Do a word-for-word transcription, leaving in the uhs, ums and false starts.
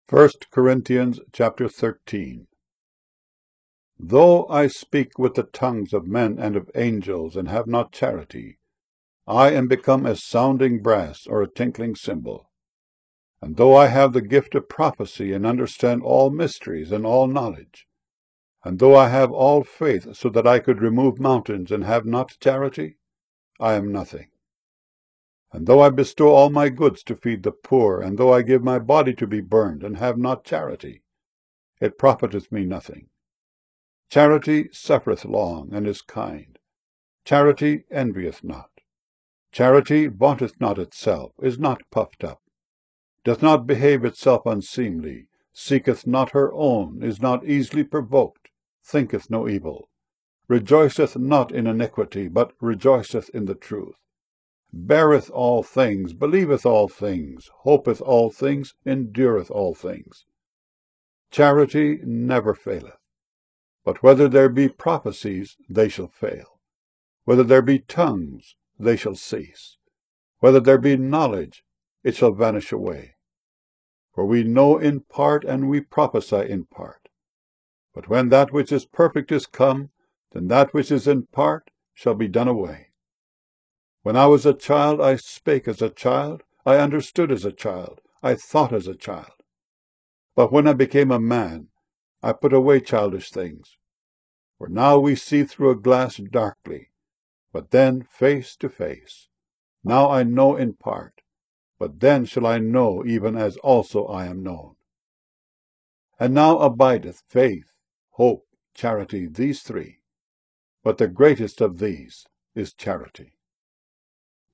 First Corinthians chapter thirteen. Though I speak with the tongues of men and of angels, and have not charity, I am become as sounding brass or a tinkling cymbal. And though I have the gift of prophecy, and understand all mysteries and all knowledge, and though I have all faith so that I could remove mountains, and have not charity, I am nothing. And though I bestow all my goods to feed the poor, and though I give my body to be burned, and have not charity, it profiteth me nothing. Charity suffereth long, and is kind. Charity envieth not. Charity vaunteth not itself, is not puffed up, doth not behave itself unseemly, seeketh not her own, is not easily provoked, thinketh no evil, rejoiceth not in iniquity, but rejoiceth in the truth, beareth all things, believeth all things, hopeth all things, endureth all things. Charity never faileth. But whether there be prophecies, they shall fail. Whether there be tongues, they shall cease. Whether there be knowledge, it shall vanish away. For we know in part, and we prophesy in part. But when that which is perfect is come, then that which is in part shall be done away. When I was a child, I spake as a child, I understood as a child, I thought as a child. But when I became a man, I put away childish things. For now we see through a glass darkly, but then face to face. Now I know in part, but then shall I know even as also I am known. And now abideth faith, hope, charity, these three. But the greatest of these is charity.